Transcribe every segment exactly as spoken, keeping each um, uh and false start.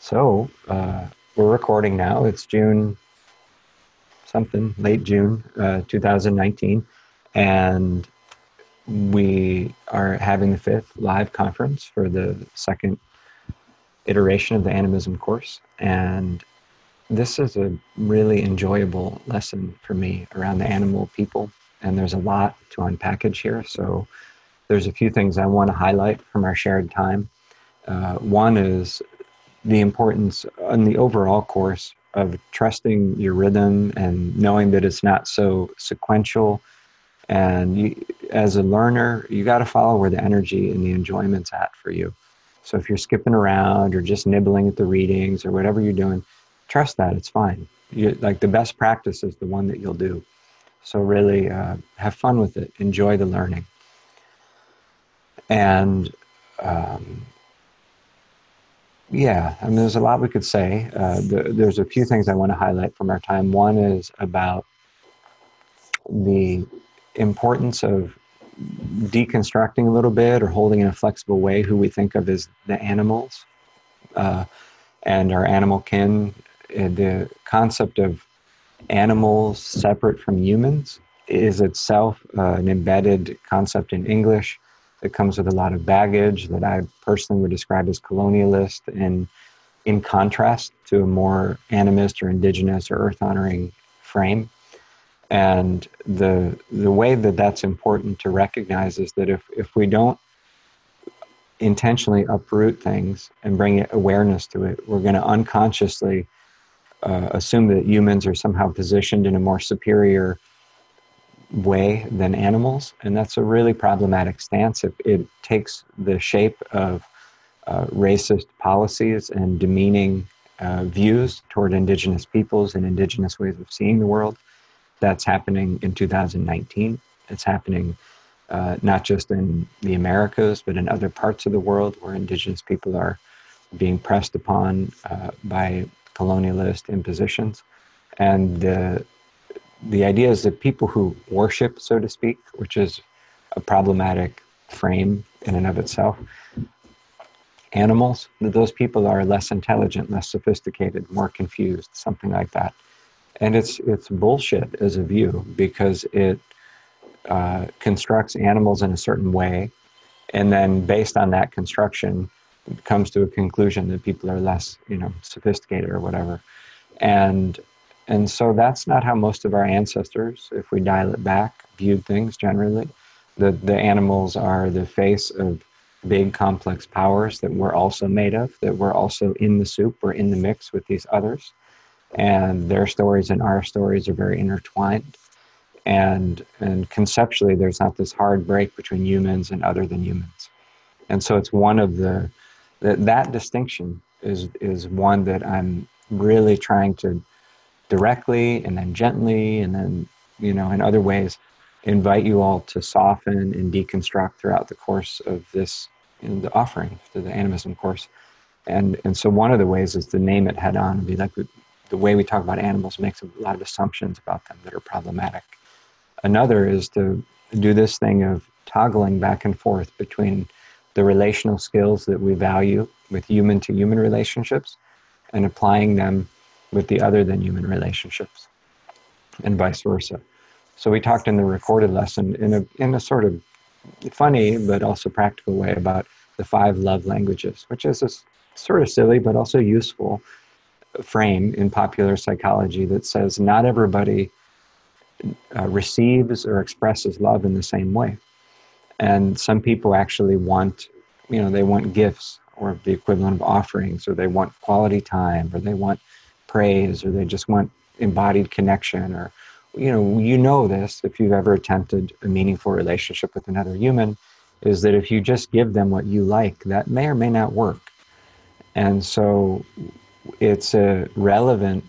So uh, we're recording now. It's June something, late June, uh, two thousand nineteen, and we are having the fifth live conference for the second iteration of the Animism course. And this is a really enjoyable lesson for me around the animal people. And there's a lot to unpackage here. So there's a few things I want to highlight from our shared time. Uh, one is the importance on the overall course of trusting your rhythm and knowing that it's not so sequential. And you, as a learner, you got to follow where the energy and the enjoyment's at for you. So if you're skipping around or just nibbling at the readings or whatever you're doing, trust that it's fine. You, like the best practice is the one that you'll do. So really uh, have fun with it. Enjoy the learning. And um, yeah, I mean, there's a lot we could say. Uh, the, there's a few things I want to highlight from our time. One is about the importance of deconstructing a little bit or holding in a flexible way who we think of as the animals uh, and our animal kin. The concept of animals separate from humans is itself uh, an embedded concept in English that comes with a lot of baggage that I personally would describe as colonialist, and in contrast to a more animist or indigenous or earth-honoring frame. And the the way that that's important to recognize is that if, if we don't intentionally uproot things and bring awareness to it, we're going to unconsciously uh, assume that humans are somehow positioned in a more superior way than animals. And that's a really problematic stance. It, it takes the shape of uh, racist policies and demeaning uh, views toward indigenous peoples and indigenous ways of seeing the world. That's happening in two thousand nineteen. It's happening uh, not just in the Americas, but in other parts of the world where indigenous people are being pressed upon uh, by colonialist impositions. And the, the idea is that people who worship, so to speak, which is a problematic frame in and of itself, animals, that those people are less intelligent, less sophisticated, more confused, something like that. And it's it's bullshit as a view, because it uh, constructs animals in a certain way, and then based on that construction, it comes to a conclusion that people are less, you know, sophisticated or whatever. And and so that's not how most of our ancestors, if we dial it back, viewed things generally. The the animals are the face of big complex powers that we're also made of, that we're also in the soup, we're in the mix with these others. And their stories and our stories are very intertwined. And, and conceptually, there's not this hard break between humans and other than humans. And so it's one of the, that, that distinction is, is one that I'm really trying to directly and then gently and then, you know, in other ways, invite you all to soften and deconstruct throughout the course of this, you know, the offering to the Animism course. And, and so one of the ways is to name it head on and be like, the way we talk about animals makes a lot of assumptions about them that are problematic. Another is to do this thing of toggling back and forth between the relational skills that we value with human to human relationships and applying them with the other than human relationships, and vice versa. So we talked in the recorded lesson in a, in a sort of funny but also practical way about the five love languages, which is a sort of silly but also useful frame in popular psychology that says not everybody uh, receives or expresses love in the same way. And some people actually want, you know, they want gifts or the equivalent of offerings, or they want quality time, or they want praise, or they just want embodied connection, or, you know, you know this if you've ever attempted a meaningful relationship with another human, is that if you just give them what you like, that may or may not work. And so it's a relevant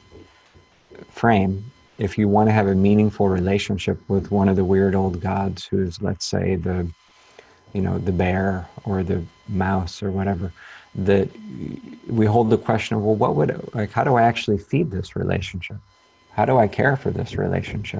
frame if you want to have a meaningful relationship with one of the weird old gods who's, let's say, the, you know, the bear or the mouse or whatever, that we hold the question of, well, what would, like, how do I actually feed this relationship? How do I care for this relationship?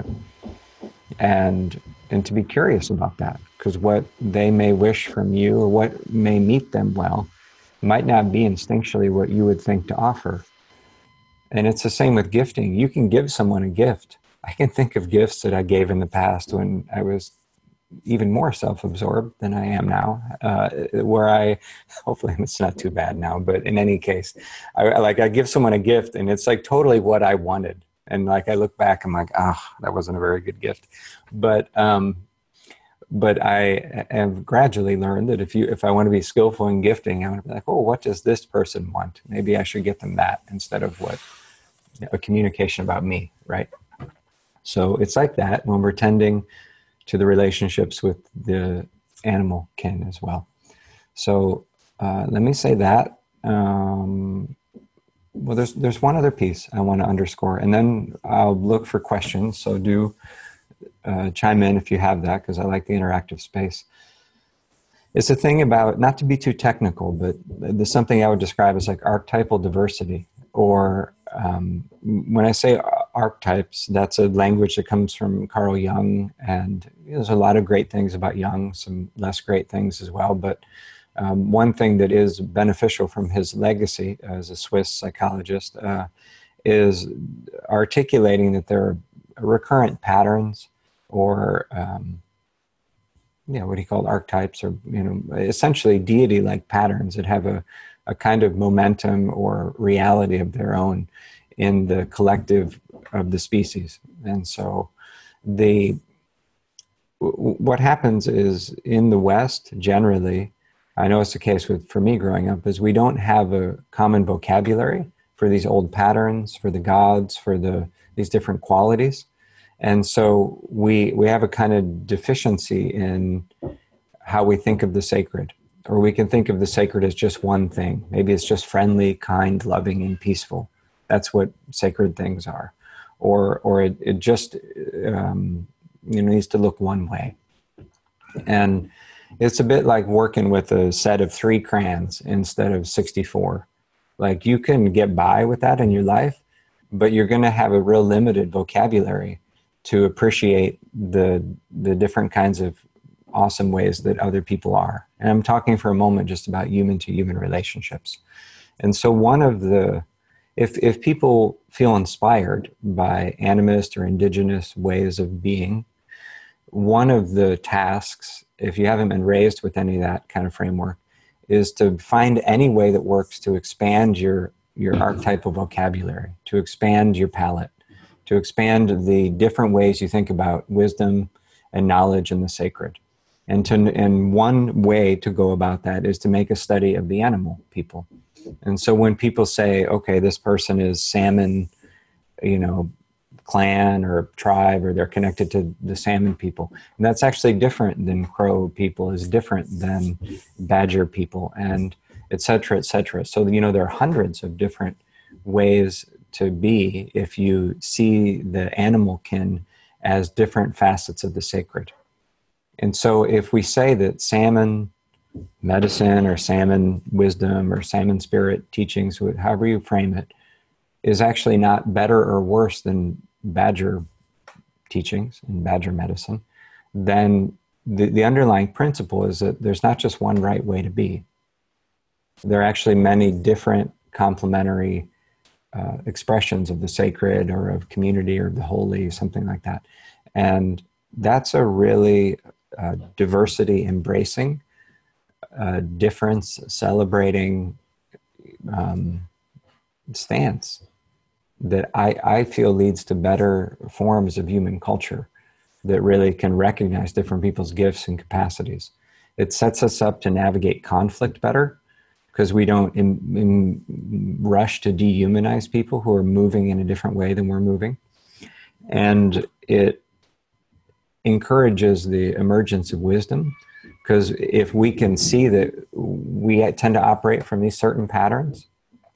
And, and to be curious about that, because what they may wish from you or what may meet them well might not be instinctually what you would think to offer. And it's the same with gifting. You can give someone a gift. I can think of gifts that I gave in the past when I was even more self-absorbed than I am now, uh, where I, hopefully it's not too bad now, but in any case, I like I give someone a gift and it's like totally what I wanted. And like I look back, I'm like, ah, oh, that wasn't a very good gift. But um, but I have gradually learned that if you if I want to be skillful in gifting, I want to be like, oh, what does this person want? Maybe I should get them that instead of what a communication about me, right? So it's like that when we're tending to the relationships with the animal kin as well. So uh, let me say that. Um, well, there's there's one other piece I want to underscore, and then I'll look for questions. So do uh, chime in if you have that, because I like the interactive space. It's a thing about, not to be too technical, but there's something I would describe as like archetypal diversity, or um, when I say archetypes, that's a language that comes from Carl Jung, and there's a lot of great things about Jung, some less great things as well, but um, one thing that is beneficial from his legacy as a Swiss psychologist uh, is articulating that there are recurrent patterns, or um, yeah, what he called archetypes, or you know, essentially deity-like patterns that have a, a kind of momentum or reality of their own in the collective of the species. And so the what happens is in the West generally, I know it's the case with for me growing up, is we don't have a common vocabulary for these old patterns, for the gods, for the these different qualities. And so we we have a kind of deficiency in how we think of the sacred, or we can think of the sacred as just one thing. Maybe it's just friendly, kind, loving, and peaceful. That's what sacred things are. Or or it, it just um, you know, needs to look one way. And it's a bit like working with a set of three crayons instead of sixty-four. Like you can get by with that in your life, but you're going to have a real limited vocabulary to appreciate the the different kinds of awesome ways that other people are. And I'm talking for a moment just about human to human relationships. And so one of the, if if people feel inspired by animist or indigenous ways of being, one of the tasks, if you haven't been raised with any of that kind of framework, is to find any way that works to expand your your archetypal vocabulary, to expand your palette, to expand the different ways you think about wisdom and knowledge and the sacred. And to and one way to go about that is to make a study of the animal people. And so when people say, okay, this person is salmon, you know, clan or tribe, or they're connected to the salmon people, and that's actually different than crow people, is different than badger people, and et cetera, et cetera. So, you know, there are hundreds of different ways to be if you see the animal kin as different facets of the sacred. And so if we say that salmon medicine or salmon wisdom or salmon spirit teachings, however you frame it, is actually not better or worse than badger teachings and badger medicine, then the, the underlying principle is that there's not just one right way to be. There are actually many different complementary uh, expressions of the sacred or of community or the holy, something like that. And that's a really uh, diversity embracing, uh, difference celebrating um, stance that I, I feel leads to better forms of human culture that really can recognize different people's gifts and capacities. It sets us up to navigate conflict better, because we don't in, in rush to dehumanize people who are moving in a different way than we're moving. And it encourages the emergence of wisdom, because if we can see that we tend to operate from these certain patterns,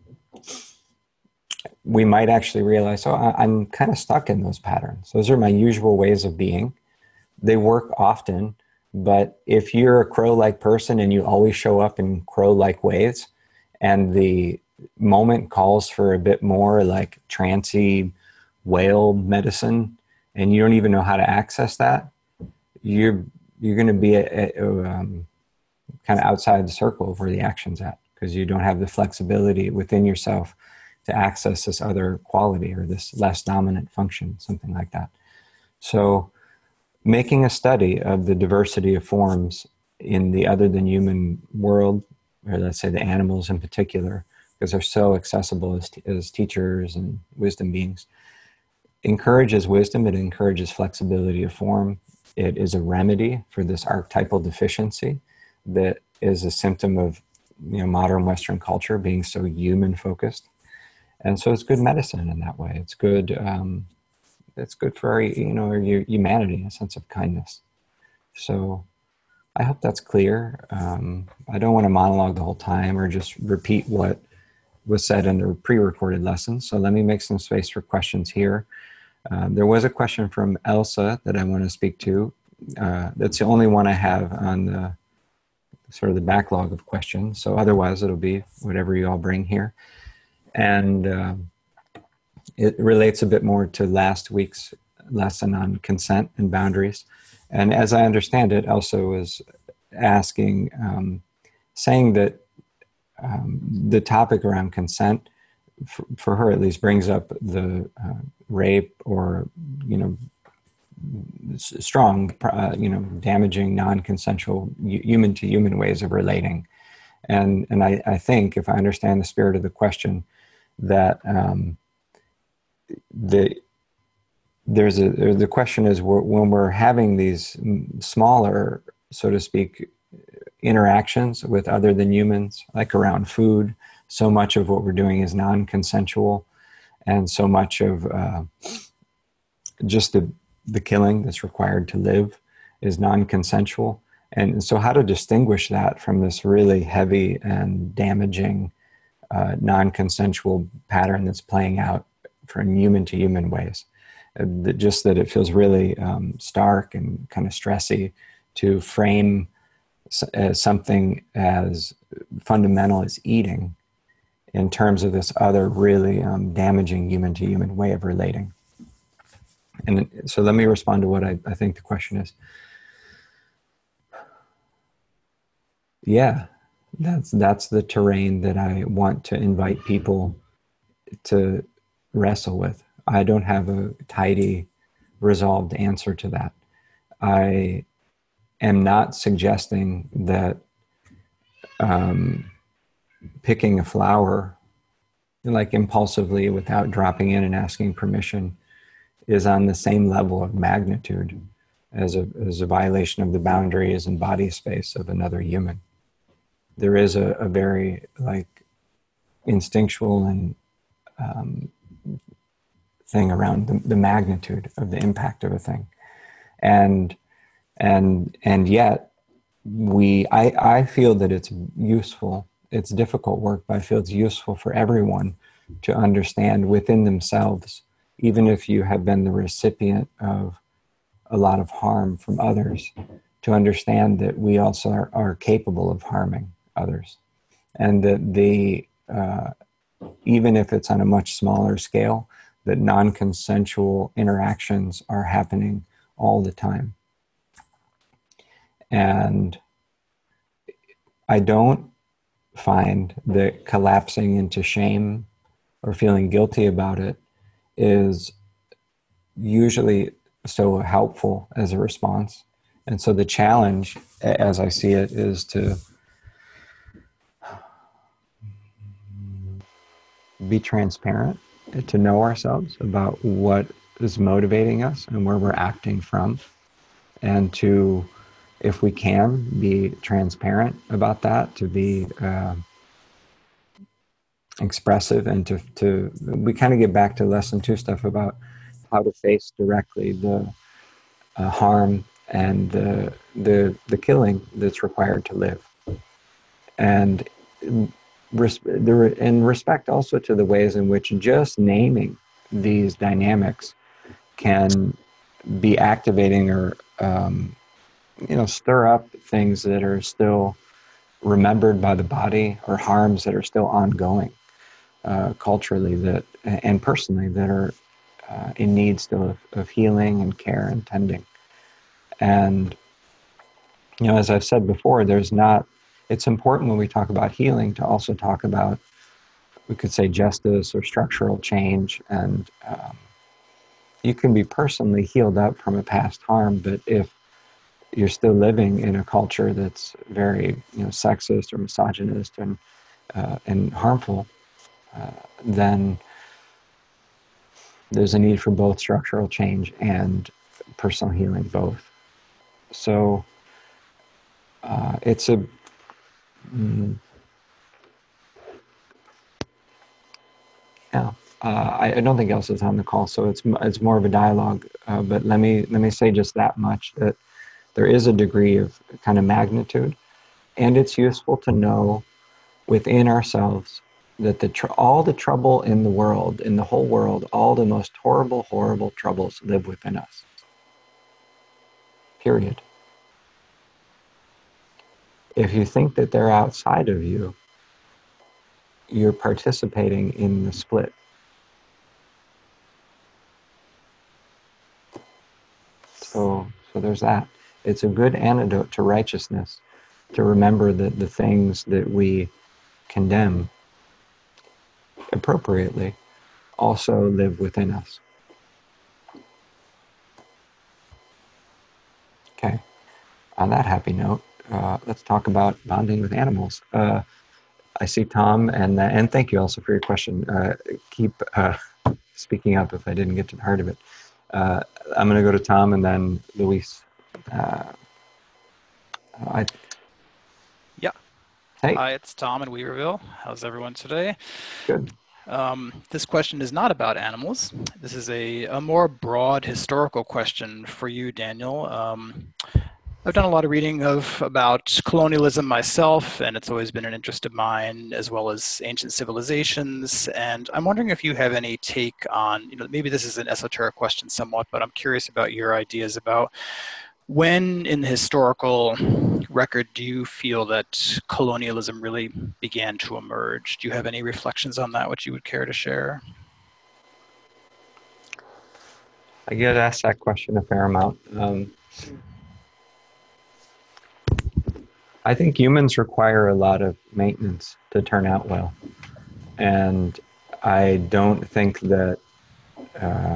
we might actually realize, oh, I'm kind of stuck in those patterns. Those are my usual ways of being. They work often, but if you're a crow-like person and you always show up in crow-like ways, and the moment calls for a bit more like trancy whale medicine, and you don't even know how to access that, you're you're going to be a, a, um, kind of outside the circle of where the action's at. because you don't have the flexibility within yourself to access this other quality or this less dominant function, something like that. So making a study of the diversity of forms in the other than human world, or let's say the animals in particular, because they're so accessible as, t- as teachers and wisdom beings, encourages wisdom. It encourages flexibility of form. It is a remedy for this archetypal deficiency that is a symptom of, you know, modern Western culture being so human focused. And so it's good medicine in that way. It's good. Um, it's good for our, you know, our humanity, a sense of kindness. So I hope that's clear. Um, I don't want to monologue the whole time or just repeat what was said in the pre-recorded lessons. So let me make some space for questions here. Um, there was a question from Elsa that I want to speak to. Uh, that's the only one I have on the sort of the backlog of questions. So otherwise it'll be whatever you all bring here. And uh, it relates a bit more to last week's lesson on consent and boundaries. And as I understand it, Elsa was asking, um, saying that um, the topic around consent, for, for her at least, brings up the uh, rape or, you know, strong, uh, you know, damaging, non-consensual, human-to-human ways of relating. And and I, I think, if I understand the spirit of the question, that um, the there's a the question is, when we're having these smaller, so to speak, interactions with other than humans, like around food, so much of what we're doing is non-consensual, and so much of uh, just the the killing that's required to live is non-consensual. And so how to distinguish that from this really heavy and damaging uh, non-consensual pattern that's playing out from human to human ways. Uh, that just that it feels really um, stark and kind of stressy to frame uh, something as fundamental as eating in terms of this other really um, damaging human to human way of relating. And so let me respond to what I, I think the question is. Yeah, that's that's the terrain that I want to invite people to wrestle with. I don't have a tidy, resolved answer to that. I am not suggesting that um, picking a flower, like impulsively without dropping in and asking permission, is on the same level of magnitude as a, as a violation of the boundaries and body space of another human. There is a, a very like instinctual and um, thing around the, the magnitude of the impact of a thing. And, and, and yet we, I, I feel that it's useful. It's difficult work, but I feel it's useful for everyone to understand within themselves, even if you have been the recipient of a lot of harm from others, to understand that we also are, are capable of harming others. And that the, uh, even if it's on a much smaller scale, that non-consensual interactions are happening all the time. And I don't find that collapsing into shame or feeling guilty about it is usually so helpful as a response. And so the challenge, as I see it, is to be transparent, to know ourselves about what is motivating us and where we're acting from, and to, if we can, be transparent about that, to be uh, expressive, and to, to we kind of get back to lesson two stuff about how to face directly the uh, harm and the, the the killing that's required to live, and res- the, in respect also to the ways in which just naming these dynamics can be activating or um, you know, stir up things that are still remembered by the body, or harms that are still ongoing uh, culturally that and personally that are uh, in need still of, of healing and care and tending. And, you know, as I've said before, there's not it's important when we talk about healing to also talk about, we could say, justice or structural change. And um, you can be personally healed up from a past harm, but if you're still living in a culture that's very, you know, sexist or misogynist and uh, and harmful, uh, then there's a need for both structural change and personal healing, both. So uh, it's a mm, yeah. Uh, I, I don't think else is on the call, so it's it's more of a dialogue. Uh, but let me let me say just that much, that there is a degree of kind of magnitude, and it's useful to know within ourselves that the tr- all the trouble in the world, in the whole world, all the most horrible, horrible troubles live within us. Period. If you think that they're outside of you, you're participating in the split. So, so there's that. It's a good antidote to righteousness to remember that the things that we condemn appropriately also live within us. Okay. On that happy note, uh, let's talk about bonding with animals. Uh, I see Tom, and uh, and thank you also for your question. Uh, keep uh, speaking up if I didn't get to the heart of it. Uh, I'm going to go to Tom and then Luis. Uh, I, Yeah. hey, Hi, it's Tom in Weaverville. How's everyone today? good. Um, this question is not about animals. This is a, a more broad historical question for you, Daniel. Um, I've done a lot of reading of about colonialism myself, and it's always been an interest of mine, as well as ancient civilizations. And I'm wondering if you have any take on, you know, maybe this is an esoteric question somewhat, but I'm curious about your ideas about when in the historical record do you feel that colonialism really began to emerge? Do you have any reflections on that which you would care to share? I get asked that question a fair amount. Um, I think humans require a lot of maintenance to turn out well. And I don't think that uh,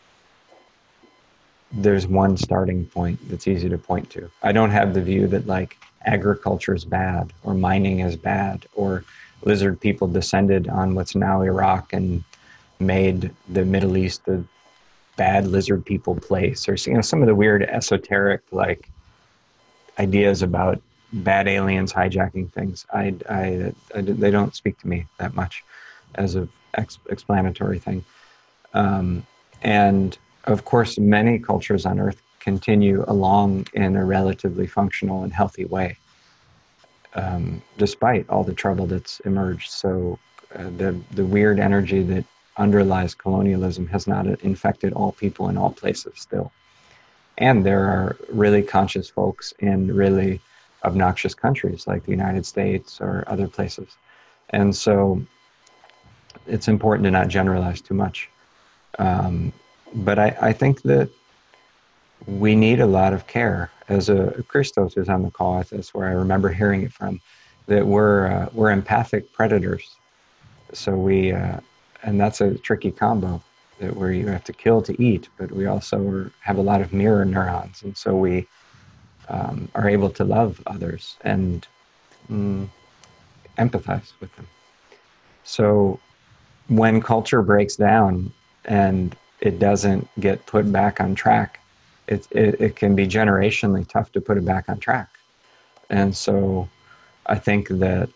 there's one starting point that's easy to point to. I don't have the view that like agriculture is bad or mining is bad or lizard people descended on what's now Iraq and made the Middle East a bad lizard people place, or you know, some of the weird esoteric like ideas about bad aliens hijacking things. I, I, I they don't speak to me that much as a ex- explanatory thing. Um, and of course, many cultures on Earth continue along in a relatively functional and healthy way, um, despite all the trouble that's emerged. So uh, the the weird energy that underlies colonialism has not infected all people in all places still. And there are really conscious folks in really obnoxious countries like the United States or other places. And so it's important to not generalize too much. Um, but I, I think that we need a lot of care. As a Christos who's on the call with us, where I remember hearing it from, that we're uh, we're empathic predators. So we, uh, and that's a tricky combo, that where you have to kill to eat, but we also are, have a lot of mirror neurons, and so we um, are able to love others and mm, empathize with them. So when culture breaks down and it doesn't get put back on track, it, it, it can be generationally tough to put it back on track. And so I think that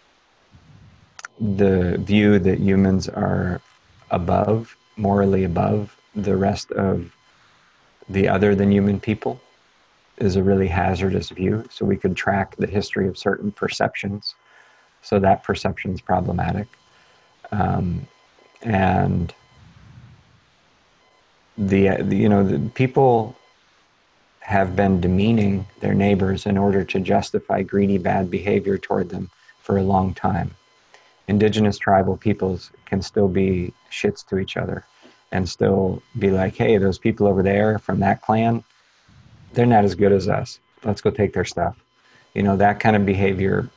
the view that humans are above, morally above the rest of the other than human people is a really hazardous view. So we could track the history of certain perceptions. So that perception is problematic. Um, and the, the, you know, the people have been demeaning their neighbors in order to justify greedy, bad behavior toward them for a long time. Indigenous tribal peoples can still be shits to each other and still be like, hey, those people over there from that clan, they're not as good as us. Let's go take their stuff. You know, that kind of behavior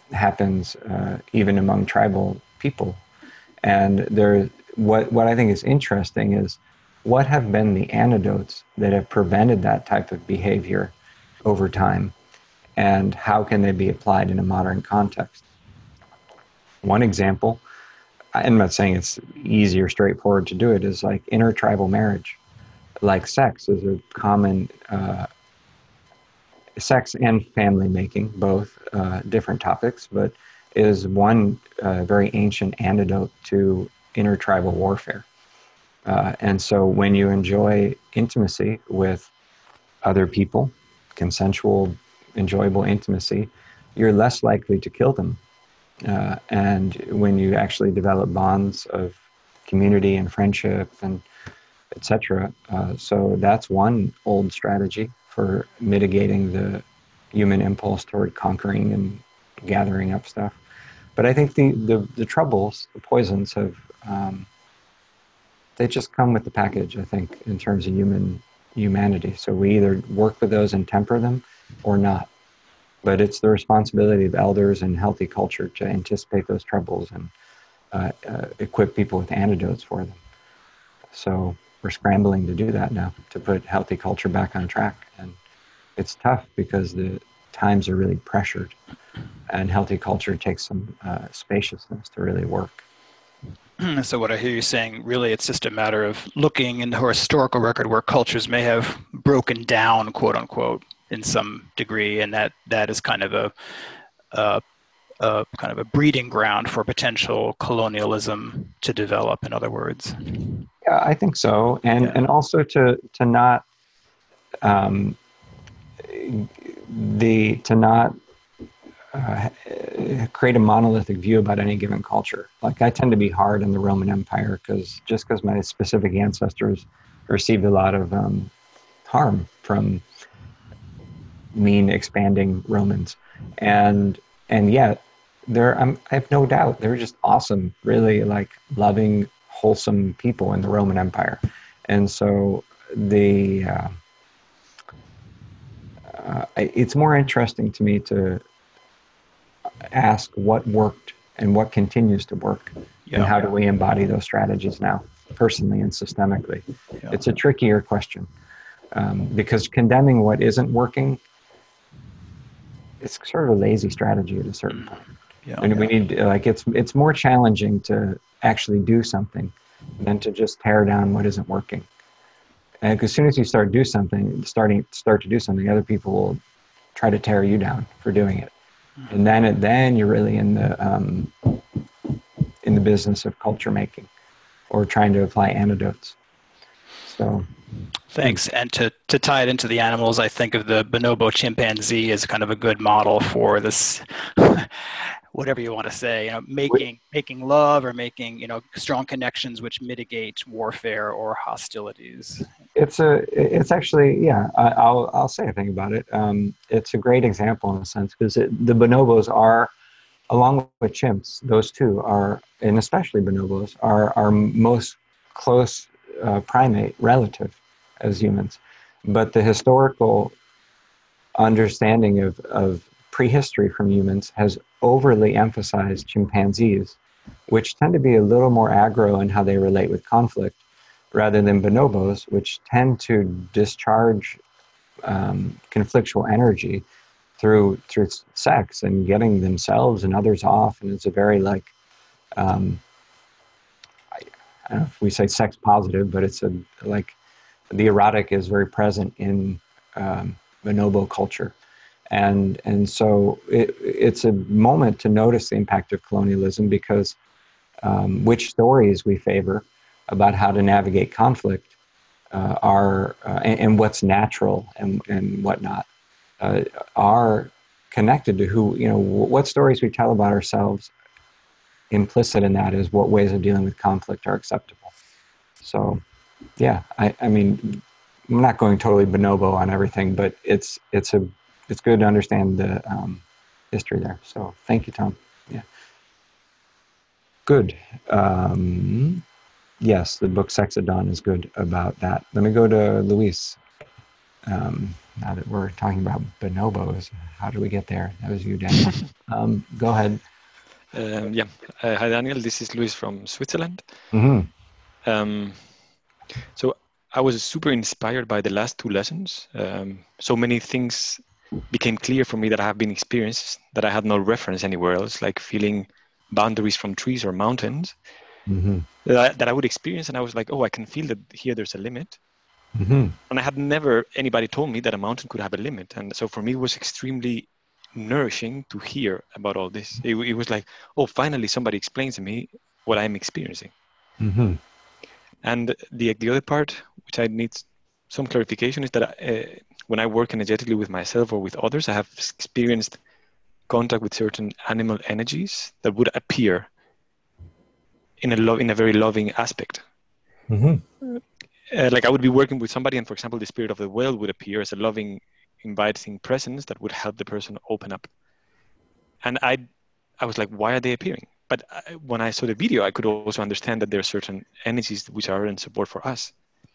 happens uh, even among tribal people. And there, what what I think is interesting is what have been the antidotes that have prevented that type of behavior over time, and how can they be applied in a modern context? One example, I'm not saying it's easy or straightforward to do it, is like intertribal marriage. Like sex is a common, uh, sex and family making, both uh, different topics, but is one uh, very ancient antidote to intertribal warfare. Uh, and so when you enjoy intimacy with other people, consensual, enjoyable intimacy, you're less likely to kill them. Uh, and when you actually develop bonds of community and friendship and et cetera. Uh, so that's one old strategy for mitigating the human impulse toward conquering and gathering up stuff. But I think the, the, the troubles, the poisons have, um, they just come with the package, I think, in terms of human humanity. So we either work with those and temper them or not. But it's the responsibility of elders and healthy culture to anticipate those troubles and uh, uh, equip people with antidotes for them. So we're scrambling to do that now, to put healthy culture back on track. And it's tough because the times are really pressured, and healthy culture takes some uh, spaciousness to really work. So what I hear you saying, really, it's just a matter of looking in the historical record where cultures may have broken down, quote unquote, in some degree, and that that is kind of a, a, a kind of a breeding ground for potential colonialism to develop. In other words. Yeah, I think so, and yeah. and also to to not um, the to not uh, create a monolithic view about any given culture. Like I tend to be hard on the Roman Empire because just because my specific ancestors received a lot of um, harm from mean expanding Romans, and and yet there I'm, I have no doubt they were just awesome, really like loving, wholesome people in the Roman Empire. And so the uh, uh, it's more interesting to me to ask what worked and what continues to work, yeah. and how do we embody those strategies now, personally and systemically. Yeah. It's a trickier question um, because condemning what isn't working, it's sort of a lazy strategy at a certain point. Yeah, and yeah. we need like it's it's more challenging to actually do something than to just tear down what isn't working. And as soon as you start do something, starting start to do something, other people will try to tear you down for doing it, mm-hmm. and then it, then you're really in the um, in the business of culture making, or trying to apply antidotes. So. Thanks. And to, to tie it into the animals, I think of the bonobo chimpanzee as kind of a good model for this, whatever you want to say, you know, making making love or making, you know, strong connections which mitigate warfare or hostilities. It's a, it's actually, yeah, I, I'll I'll say a thing about it. Um, it's a great example in a sense because the bonobos are, along with chimps, those two are, and especially bonobos, are our most close uh, primate relative as humans. But the historical understanding of, of prehistory from humans has overly emphasized chimpanzees, which tend to be a little more aggro in how they relate with conflict, rather than bonobos, which tend to discharge um, conflictual energy through through sex and getting themselves and others off. And it's a very like, um, I, I don't know if we say sex positive, but it's a like, the erotic is very present in um, bonobo culture. And and so it, it's a moment to notice the impact of colonialism because um, which stories we favor about how to navigate conflict uh, are, uh, and, and what's natural and, and whatnot, uh, are connected to who, you know, what stories we tell about ourselves. Implicit in that is what ways of dealing with conflict are acceptable. So, yeah, I, I mean, I'm not going totally bonobo on everything, but it's it's a it's good to understand the um, history there. So thank you, Tom. Yeah, good. Um, yes, the book Sex at Dawn is good about that. Let me go to Luis. Um, now that we're talking about bonobos, how did we get there? That was you, Daniel. um, go ahead. Um, yeah. Uh, hi, Daniel. This is Luis from Switzerland. Mm-hmm. Um, so I was super inspired by the last two lessons. Um, so many things became clear for me that I have been experienced that I had no reference anywhere else, like feeling boundaries from trees or mountains Mm-hmm. that I, that I would experience. And I was like, oh, I can feel that here there's a limit. Mm-hmm. And I had never anybody told me that a mountain could have a limit. And so for me, it was extremely nourishing to hear about all this. It, it was like, oh, finally somebody explains to me what I'm experiencing. Mm-hmm. And the the other part, which I need some clarification, is that uh, when I work energetically with myself or with others, I have experienced contact with certain animal energies that would appear in a love in a very loving aspect. Mm-hmm. Uh, like I would be working with somebody, and for example, the spirit of the whale would appear as a loving, inviting presence that would help the person open up. And I, I was like, why are they appearing? But I, when I saw the video, I could also understand that there are certain energies which are in support for us.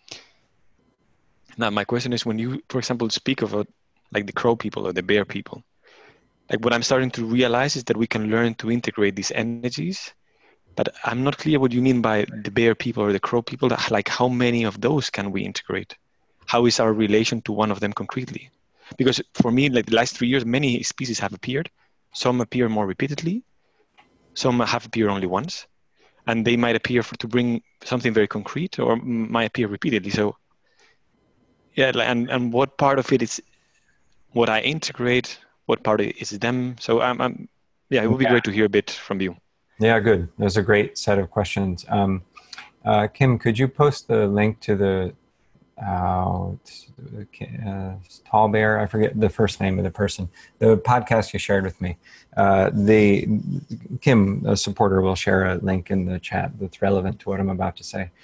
Now, my question is, when you, for example, speak of a, like the crow people or the bear people, like what I'm starting to realize is that we can learn to integrate these energies. But I'm not clear what you mean by the bear people or the crow people. Like, how many of those can we integrate? How is our relation to one of them concretely? Because for me, like the last three years, many species have appeared. Some appear more repeatedly. Some have appeared only once. And they might appear for, to bring something very concrete, or might appear repeatedly. So, yeah, and, and what part of it is what I integrate? What part is them? So, I'm, I'm yeah, it would be Yeah. great to hear a bit from you. Yeah, good. Those are great set of questions. Um, uh, Kim, could you post the link to the uh, uh, Tall Bear? I forget the first name of the person. The podcast you shared with me. Uh, the Kim, a supporter, will share a link in the chat that's relevant to what I'm about to say.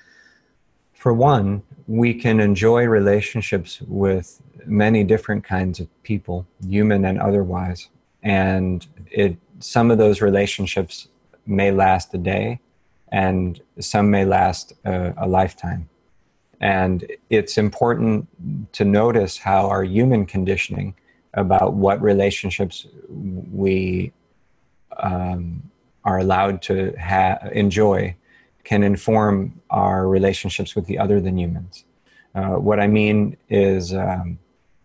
For one, we can enjoy relationships with many different kinds of people, human and otherwise, and it some of those relationships may last a day and some may last a, a lifetime. And it's important to notice how our human conditioning about what relationships we um, are allowed to ha- enjoy can inform our relationships with the other than humans. Uh, what I mean is, um,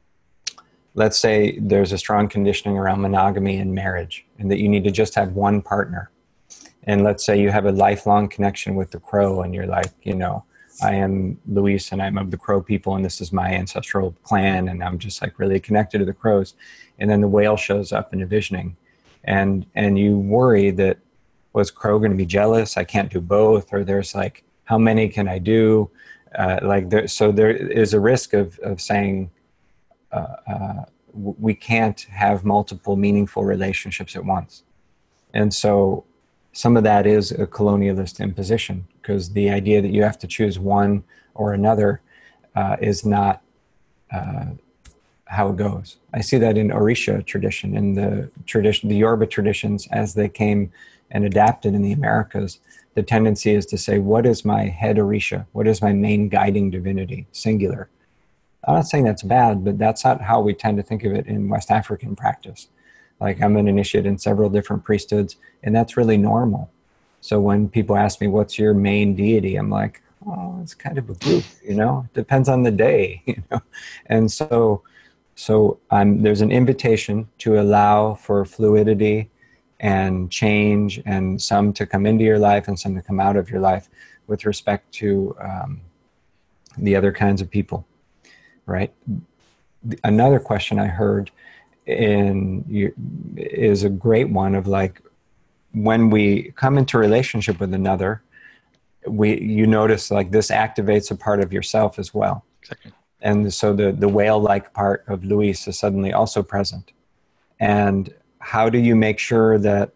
let's say there's a strong conditioning around monogamy in marriage and that you need to just have one partner. And let's say you have a lifelong connection with the crow and you're like, you know, I am Luis and I'm of the crow people and this is my ancestral clan and I'm just like really connected to the crows. And then the whale shows up in a visioning and, and you worry that, was crow going to be jealous? I can't do both. Or there's like, how many can I do? Uh, like there, so there is a risk of, of saying, uh, uh, we can't have multiple meaningful relationships at once. And so some of that is a colonialist imposition because the idea that you have to choose one or another uh, is not uh, how it goes. I see that in Orisha tradition, in the tradition, the Yoruba traditions as they came and adapted in the Americas. The tendency is to say, what is my head Orisha? What is my main guiding divinity, singular? I'm not saying that's bad, but that's not how we tend to think of it in West African practice. Like I'm an initiate in several different priesthoods, and that's really normal. So when people ask me, what's your main deity? I'm like, oh, it's kind of a group, you know, it depends on the day, you know? And so, so um, there's an invitation to allow for fluidity and change and some to come into your life and some to come out of your life with respect to um, the other kinds of people. Right. Another question I heard in you, is a great one of like, when we come into relationship with another, we you notice like this activates a part of yourself as well. Exactly. And so the, the whale-like part of Luis is suddenly also present. And how do you make sure that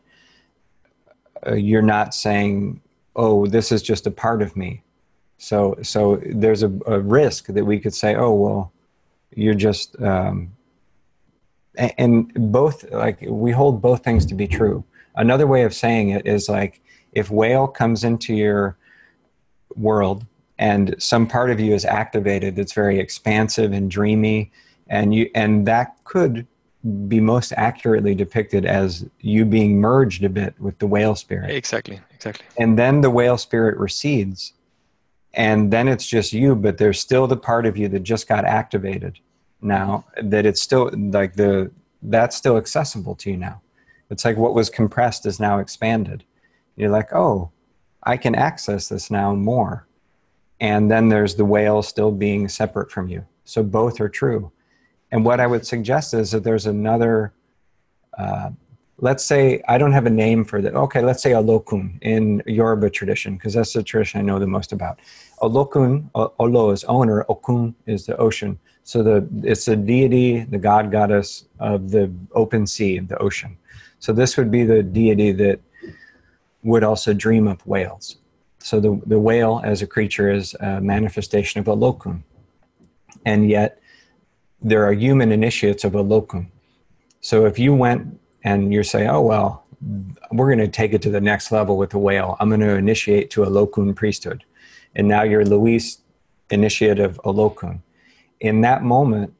uh, you're not saying, oh, this is just a part of me? So so there's a, a risk that we could say, oh, well, you're just, um, and, and both, like, we hold both things to be true. Another way of saying it is like, if whale comes into your world and some part of you is activated that's very expansive and dreamy And you, and that could be most accurately depicted as you being merged a bit with the whale spirit. Exactly, exactly. And then the whale spirit recedes, and then it's just you, but there's still the part of you that just got activated now, that it's still like the, that's still accessible to you now. It's like what was compressed is now expanded. You're like, oh, I can access this now more. And then there's the whale still being separate from you. So both are true. And what I would suggest is that there's another, uh, let's say, I don't have a name for that. Okay, let's say Olokun in Yoruba tradition, because that's the tradition I know the most about. Olokun, o- Olo is owner, Okun is the ocean. So the it's a deity, the god goddess of the open sea, the ocean. So this would be the deity that would also dream up whales. So the, the whale as a creature is a manifestation of Olokun. And yet there are human initiates of Olokun. So if you went and you say, oh, well, we're going to take it to the next level with the whale. I'm going to initiate to a Olokun priesthood. And now you're Luis, initiate of Olokun. In that moment,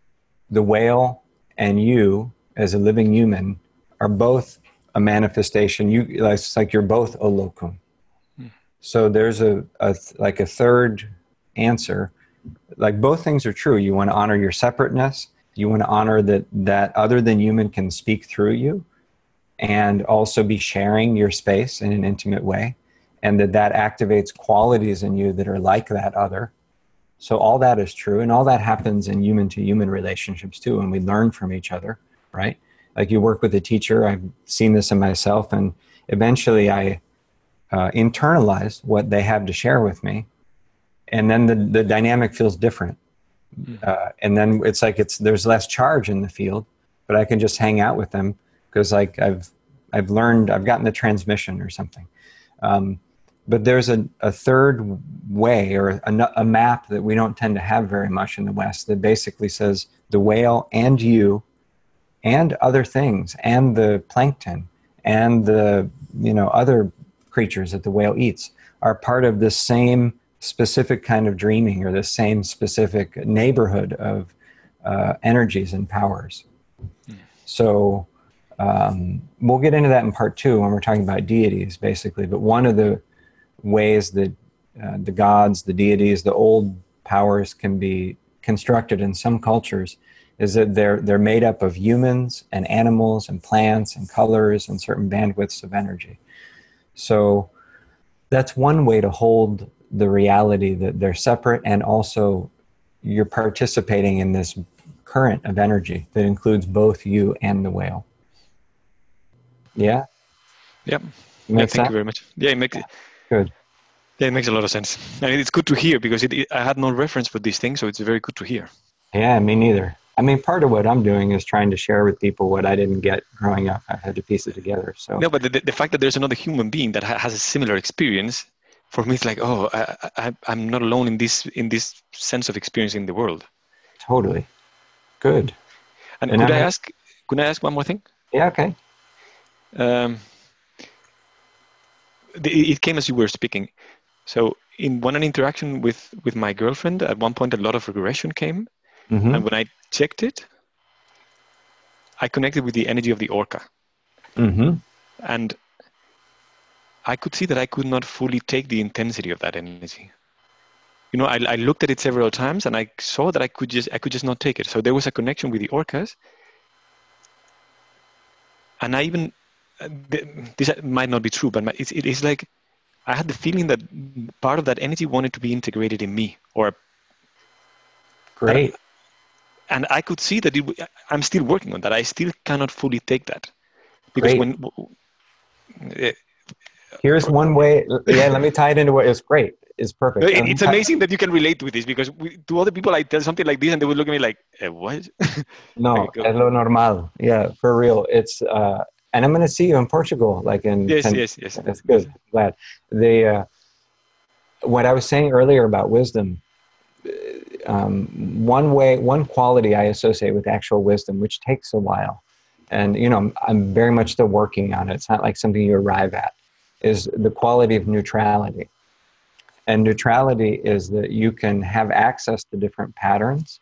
the whale and you, as a living human, are both a manifestation. You, it's like you're both Olokun. Hmm. So there's a, a like a third answer. Like both things are true. You want to honor your separateness. You want to honor that that other than human can speak through you, and also be sharing your space in an intimate way, and that that activates qualities in you that are like that other. So all that is true, and all that happens in human-to-human relationships too, and we learn from each other, right? Like you work with a teacher, I've seen this in myself, and eventually I uh, internalize what they have to share with me, and then the, the dynamic feels different. Uh, and then it's like it's there's less charge in the field, but I can just hang out with them because like I've I've learned, I've gotten the transmission or something. Um, But there's a, a third way, or a, a map that we don't tend to have very much in the West, that basically says the whale and you and other things and the plankton and the, you know, other creatures that the whale eats are part of the same specific kind of dreaming, or the same specific neighborhood of uh, energies and powers. Mm. So um, we'll get into that in part two when we're talking about deities, basically. But one of the ways that uh, the gods, the deities, the old powers can be constructed in some cultures is that they're they're made up of humans and animals and plants and colors and certain bandwidths of energy. So that's one way to hold the reality that they're separate, and also you're participating in this current of energy that includes both you and the whale. Yeah? Yep. Makes yeah, thank sense? you very much. Yeah, it makes it. Good. Yeah, it makes a lot of sense. And it's good to hear, because it, it, I had no reference for these things, so it's very good to hear. Yeah, me neither. I mean, part of what I'm doing is trying to share with people what I didn't get growing up. I had to piece it together. So no, but the, the fact that there's another human being that ha- has a similar experience, for me, it's like, oh, I, I, I'm not alone in this in this sense of experiencing the world. Totally. Good. And, and could I, I mean, ask? Could I ask one more thing? Yeah. Okay. Um, the, it came as you were speaking. So in one interaction with, with my girlfriend, at one point a lot of regression came. Mm-hmm. And when I checked it, I connected with the energy of the orca. Mm-hmm. And I could see that I could not fully take the intensity of that energy. You know, I, I looked at it several times, and I saw that I could just I could just not take it. So there was a connection with the orcas. And I even, this might not be true, but it's, it is like, I had the feeling that part of that energy wanted to be integrated in me, or great. That, and I could see that it, I'm still working on that. I still cannot fully take that, because great. when uh, here's for, one way. Yeah, let me tie it into what is great. Is perfect. It, it's amazing that you can relate with this, because we, to other people I tell something like this and they would look at me like, eh, what? No, es lo normal. Yeah, for real. It's uh, and I'm going to see you in Portugal, like in yes, ten, yes, yes. That's good. Yes. Glad. The uh, what I was saying earlier about wisdom. Um, one way, one quality I associate with actual wisdom, which takes a while, and you know, I'm, I'm very much still working on it. It's not like something you arrive at. Is the quality of neutrality. And neutrality is that you can have access to different patterns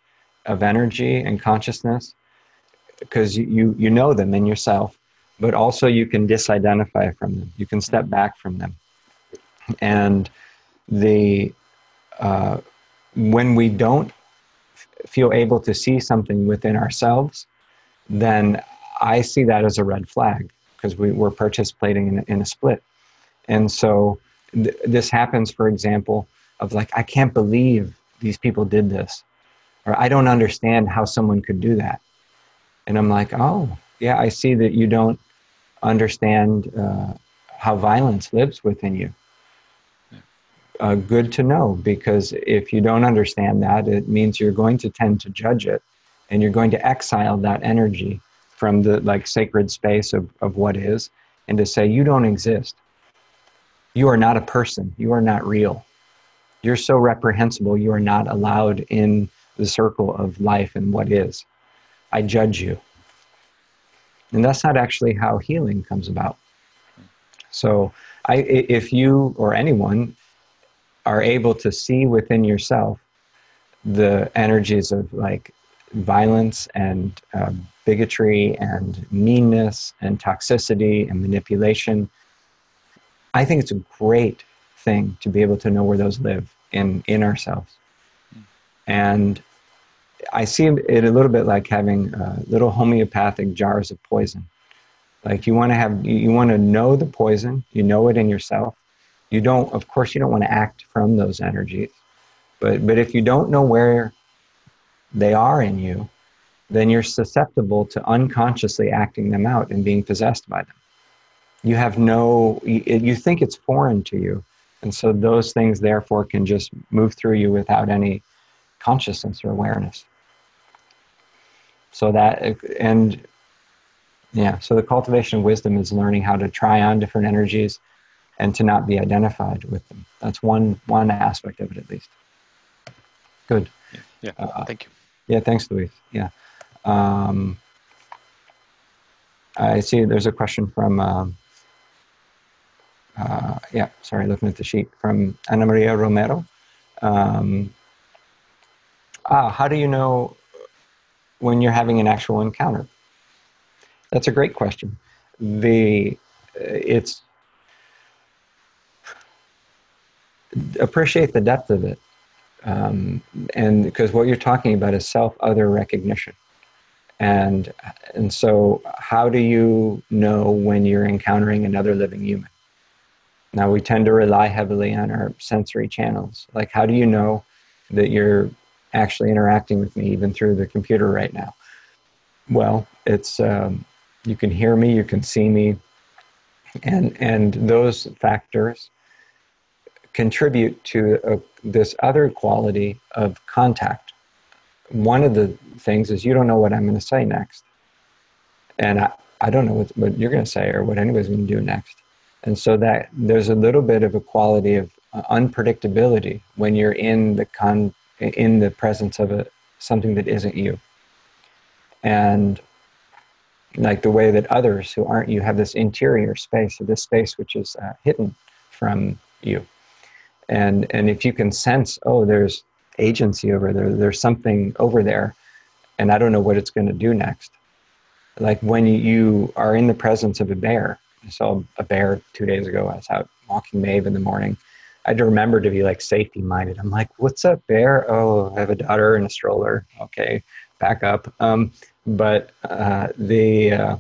of energy and consciousness, because you, you, you know them in yourself, but also you can disidentify from them. You can step back from them. And the uh, when we don't feel able to see something within ourselves, then I see that as a red flag, because we, we're participating in, in a split. And so th- this happens, for example, of like, I can't believe these people did this, or I don't understand how someone could do that. And I'm like, oh, yeah, I see that you don't understand uh, how violence lives within you. Uh, good to know, because if you don't understand that, it means you're going to tend to judge it, and you're going to exile that energy from the like sacred space of, of what is, and to say, you don't exist. You are not a person. You are not real. You're so reprehensible. You are not allowed in the circle of life and what is. I judge you. And that's not actually how healing comes about. So I, if you or anyone are able to see within yourself the energies of like violence and uh, bigotry and meanness and toxicity and manipulation, I think it's a great thing to be able to know where those live in, in ourselves. And I see it a little bit like having uh, little homeopathic jars of poison. Like you want to have, you want to know the poison, you know it in yourself. You don't, of course, you don't want to act from those energies. But, but if you don't know where they are in you, then you're susceptible to unconsciously acting them out and being possessed by them. You have no, you, you think it's foreign to you. And so those things, therefore, can just move through you without any consciousness or awareness. So that, and yeah, so the cultivation of wisdom is learning how to try on different energies and to not be identified with them. That's one one aspect of it, at least. Good. Yeah, yeah. Uh, Thank you. Yeah, thanks, Luis. Yeah. Um, I see there's a question from, um, uh, yeah, sorry, looking at the sheet, from Ana Maria Romero. Um, ah, how do you know when you're having an actual encounter? That's a great question. The, it's, appreciate the depth of it. Um, and because what you're talking about is self-other recognition. And, and so how do you know when you're encountering another living human? Now, we tend to rely heavily on our sensory channels. Like, how do you know that you're actually interacting with me even through the computer right now? Well, it's, um, you can hear me, you can see me, and, and those factors contribute to a, this other quality of contact. One of the things is you don't know what I'm going to say next. And I, I don't know what, what you're going to say or what anybody's going to do next. And so that there's a little bit of a quality of uh, unpredictability when you're in the con, in the presence of a, something that isn't you. And like the way that others who aren't you have this interior space, or this space which is uh, hidden from you. And, and if you can sense, oh, there's agency over there, there's something over there, and I don't know what it's going to do next. Like when you are in the presence of a bear. I saw a bear two days ago. I was out walking Maeve in the morning. I had to remember to be like safety minded. I'm like, what's up, bear? Oh, I have a daughter in a stroller. Okay, back up. Um, but uh, the uh,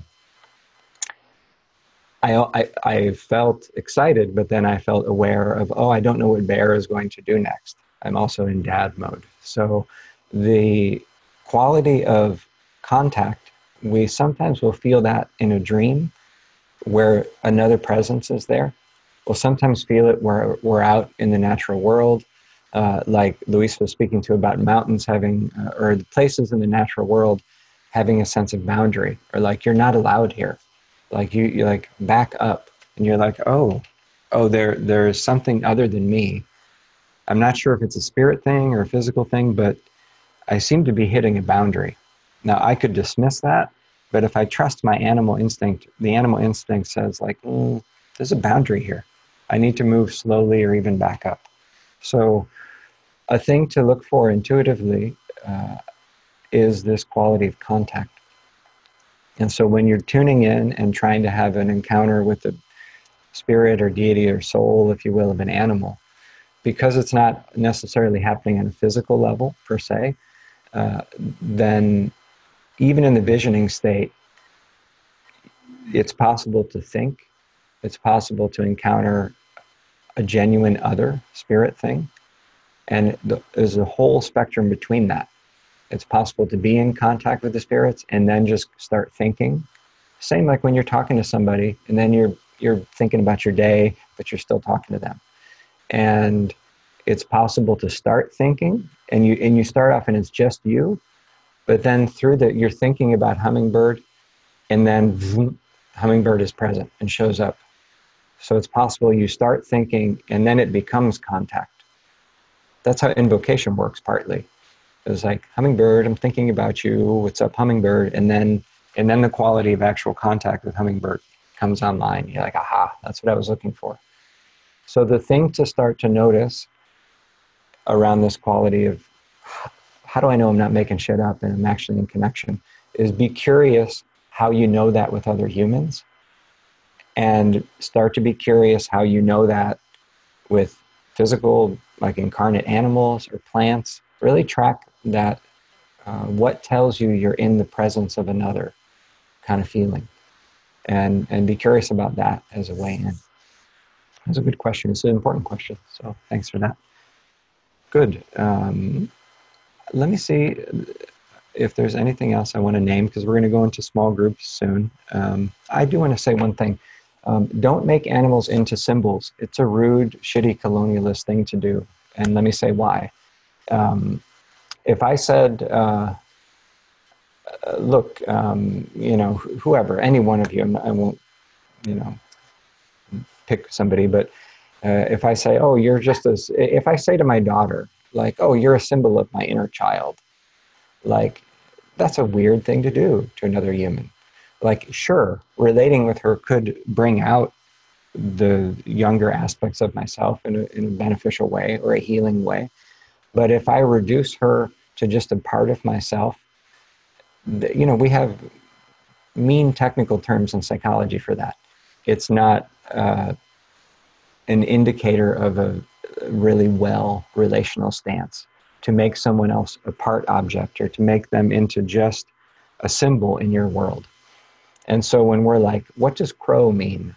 I, I I felt excited, but then I felt aware of, oh, I don't know what bear is going to do next. I'm also in dad mode. So the quality of contact, we sometimes will feel that in a dream where another presence is there. We'll sometimes feel it where we're out in the natural world, uh, like Luis was speaking to about mountains having, uh, or the places in the natural world having a sense of boundary, or like you're not allowed here. Like you, you like back up, and you're like, oh, oh, there, there's something other than me. I'm not sure if it's a spirit thing or a physical thing, but I seem to be hitting a boundary. Now I could dismiss that, but if I trust my animal instinct, the animal instinct says like, mm, there's a boundary here. I need to move slowly or even back up. So a thing to look for intuitively uh, is this quality of contact. And so when you're tuning in and trying to have an encounter with the spirit or deity or soul, if you will, of an animal, because it's not necessarily happening on a physical level per se, uh, then even in the visioning state, it's possible to think, it's possible to encounter a genuine other spirit thing. And the, there's a whole spectrum between that. It's possible to be in contact with the spirits and then just start thinking. Same like when you're talking to somebody and then you're you're thinking about your day, but you're still talking to them. And it's possible to start thinking and you and you start off and it's just you, but then through the you're thinking about Hummingbird and then vroom, Hummingbird is present and shows up. So it's possible you start thinking and then it becomes contact. That's how invocation works partly. It's like, Hummingbird, I'm thinking about you. What's up, Hummingbird? And then and then the quality of actual contact with Hummingbird comes online. You're like, aha, that's what I was looking for. So the thing to start to notice around this quality of how do I know I'm not making shit up and I'm actually in connection is be curious how you know that with other humans, and start to be curious how you know that with physical, like incarnate animals or plants. Really track that, uh, what tells you you're in the presence of another kind of feeling, and and be curious about that as a way in. That's a good question. It's an important question. So thanks for that. Good. Um, let me see if there's anything else I want to name, because we're going to go into small groups soon. Um, I do want to say one thing. Um, don't make animals into symbols. It's a rude, shitty colonialist thing to do. And let me say why. Um, if I said, uh, uh, look, um, you know, whoever, any one of you, I won't, you know, pick somebody, but uh, if I say, oh, you're just as, if I say to my daughter, like, oh, you're a symbol of my inner child, like, that's a weird thing to do to another human. Like, sure, relating with her could bring out the younger aspects of myself in a, in a beneficial way or a healing way. But if I reduce her to just a part of myself, you know, we have mean technical terms in psychology for that. It's not uh, an indicator of a really well relational stance to make someone else a part object or to make them into just a symbol in your world. And so when we're like, what does crow mean?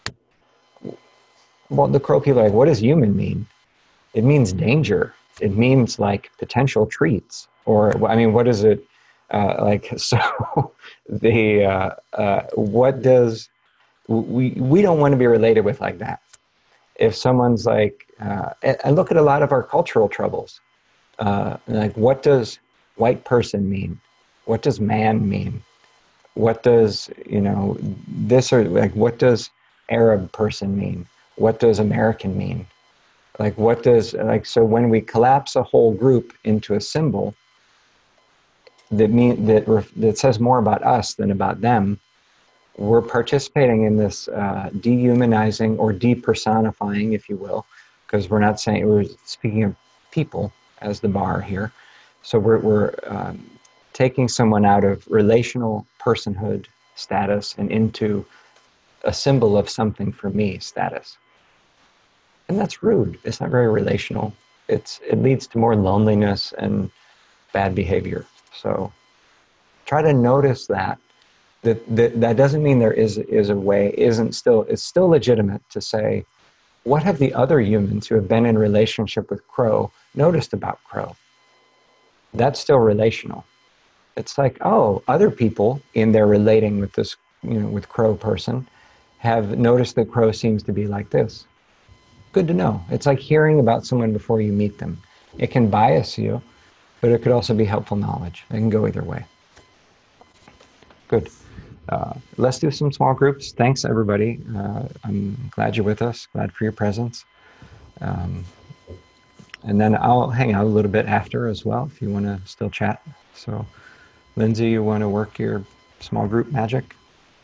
Well, the crow people are like, what does human mean? It means danger. It means like potential treats. Or, I mean, what is it? Uh, like, so the, uh, uh, what does, we, we don't want to be related with like that. If someone's like, uh, and look at a lot of our cultural troubles. Uh, like, what does white person mean? What does man mean? What does, you know, this or like, what does Arab person mean? What does American mean? Like, what does, like, so when we collapse a whole group into a symbol that mean that ref, that says more about us than about them, we're participating in this uh, dehumanizing or depersonifying, if you will, because we're not saying, we're speaking of people as the bar here. So we're, we're um, taking someone out of relational personhood status and into a symbol of something for me status. And that's rude. It's not very relational. It's, it leads to more loneliness and bad behavior. So try to notice that. That, that, that doesn't mean there is, is a way, isn't still, it's still legitimate to say, what have the other humans who have been in relationship with Crow noticed about Crow? That's still relational. It's like, oh, other people in their relating with this, you know, with Crow person have noticed that Crow seems to be like this. Good to know. It's like hearing about someone before you meet them. It can bias you, but it could also be helpful knowledge. It can go either way. Good. Uh, let's do some small groups. Thanks, everybody. Uh, I'm glad you're with us. Glad for your presence. Um, and then I'll hang out a little bit after as well if you want to still chat. So, Lindsay, you want to work your small group magic?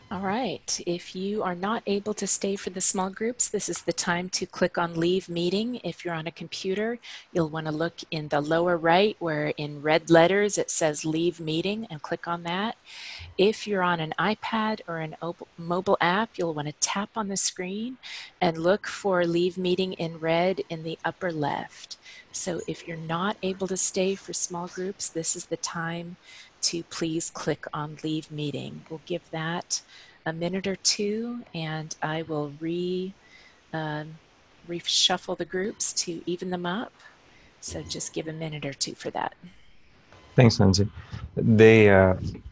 All right, if you are not able to stay for the small groups, this is the time to click on Leave Meeting. If you're on a computer, you'll want to look in the lower right where in red letters it says Leave Meeting and click on that. If you're on an iPad or an mobile app, you'll want to tap on the screen and look for Leave Meeting in red in the upper left. So if you're not able to stay for small groups, this is the time to please click on Leave Meeting. We'll give that a minute or two, and I will re um, reshuffle the groups to even them up. So just give a minute or two for that. Thanks, Lindsay. They, uh,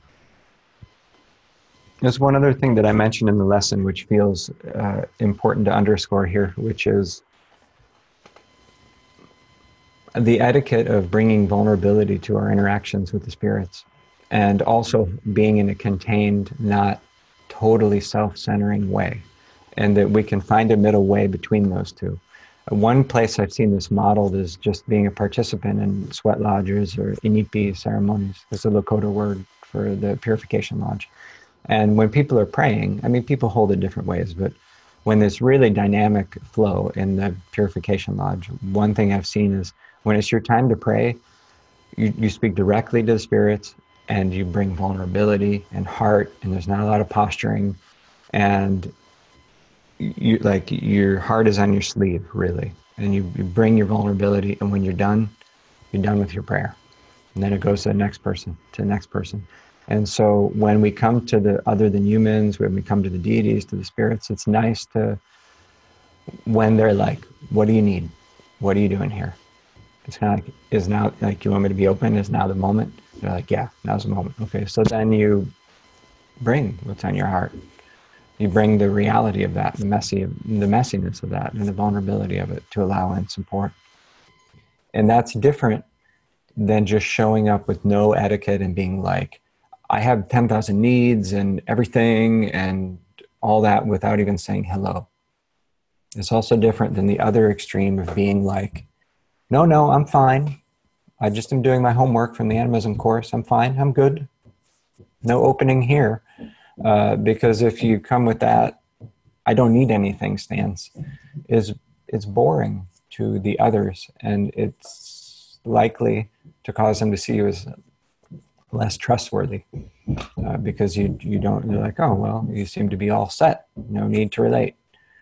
there's one other thing that I mentioned in the lesson which feels uh, important to underscore here, which is the etiquette of bringing vulnerability to our interactions with the spirits, and also being in a contained, not totally self-centering way, and that we can find a middle way between those two. One place I've seen this modeled is just being a participant in sweat lodges or inipi ceremonies. It's a Lakota word for the purification lodge. And when people are praying, I mean, people hold it different ways, but when there's really dynamic flow in the purification lodge, one thing I've seen is when it's your time to pray, you, you speak directly to the spirits, and you bring vulnerability and heart, and there's not a lot of posturing, and you like your heart is on your sleeve, really, and you, you bring your vulnerability, and when you're done, you're done with your prayer, and then it goes to the next person, to the next person. And so when we come to the other than humans, when we come to the deities, to the spirits, it's nice to, when they're like, what do you need? What are you doing here? It's kind of like, is now, like, you want me to be open? Is now the moment? They're like, yeah, now's the moment. Okay, so then you bring what's on your heart. You bring the reality of that, the messy, the messiness of that, and the vulnerability of it to allow and support. And that's different than just showing up with no etiquette and being like, I have ten thousand needs and everything and all that without even saying hello. It's also different than the other extreme of being like, no, no, I'm fine. I just am doing my homework from the animism course. I'm fine. I'm good. No opening here. Uh, because if you come with that, I don't need anything stance, is it's boring to the others, and it's likely to cause them to see you as less trustworthy, uh, because you you don't, you're like, oh, well, you seem to be all set. No need to relate.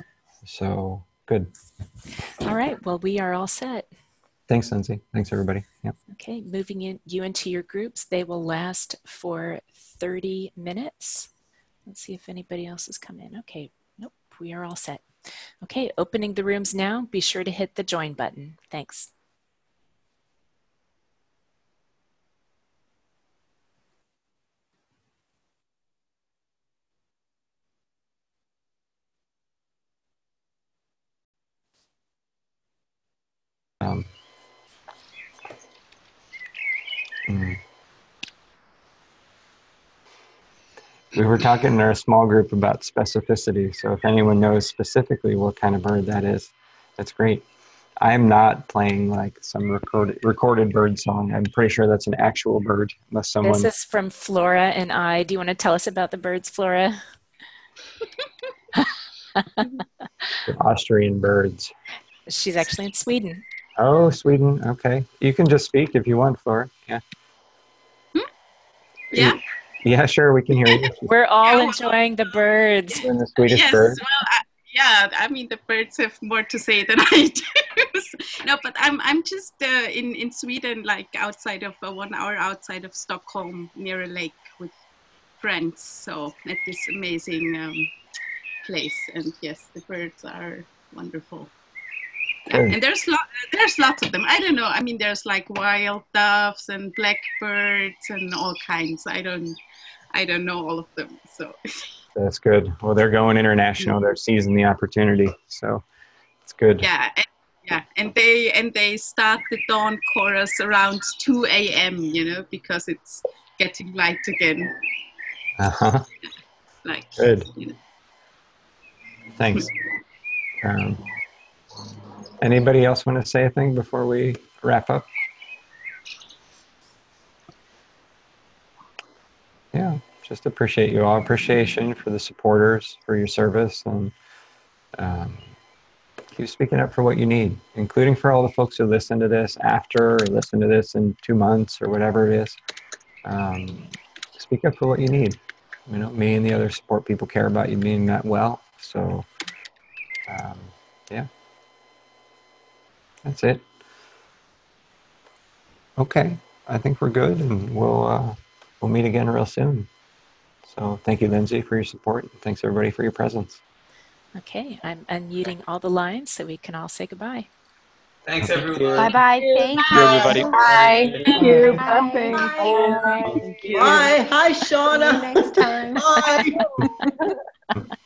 So good. All right. Well, we are all set. Thanks, Lindsay. Thanks, everybody. Yep. Okay, moving in, you into your groups. They will last for thirty minutes. Let's see if anybody else has come in. Okay, nope, we are all set. Okay, opening the rooms now. Be sure to hit the join button. Thanks. Um, mm. We were talking in our small group about specificity. So if anyone knows specifically what kind of bird that is, that's great. I'm not playing like some recorded, recorded bird song. I'm pretty sure that's an actual bird, unless someone... This is from Flora and I. Do you want to tell us about the birds, Flora? The Austrian birds. She's actually in Sweden. Oh, Sweden. Okay. You can just speak if you want, Flora. Yeah. Hmm? Yeah. Yeah, sure. We can hear you. We're all yeah, enjoying the birds. You're in the Swedish yes, bird. Well, I, yeah. I mean, the birds have more to say than I do. No, but I'm I'm just uh, in in Sweden, like outside of uh, one hour outside of Stockholm, near a lake with friends. So at this amazing um, place, and yes, the birds are wonderful. Yeah, and there's lot, there's lots of them. I don't know. I mean, there's like wild doves and blackbirds and all kinds. I don't, I don't know all of them. So that's good. Well, they're going international. They're seizing the opportunity. So it's good. Yeah, and, yeah, and they and they start the dawn chorus around two A M You know, because it's getting light again. Uh huh. Like good. You know. Thanks. Um, Anybody else want to say a thing before we wrap up? Yeah. just appreciate you all. Appreciation for the supporters, for your service, and um, keep speaking up for what you need, including for all the folks who listen to this after or listen to this in two months or whatever it is. Um, speak up for what you need. You know, me and the other support people care about you being that well. So, um, yeah, that's it. Okay, I think we're good, and we'll uh, we'll meet again real soon. So, thank you, Lindsay, for your support. And thanks everybody for your presence. Okay, I'm unmuting all the lines so we can all say goodbye. Thanks, Okay. everyone. Bye-bye. Thank Thank you, everybody. you. Thank you. Bye. Blessings. Bye. Thank you. Bye. Hi, See you Shauna. next time. Bye.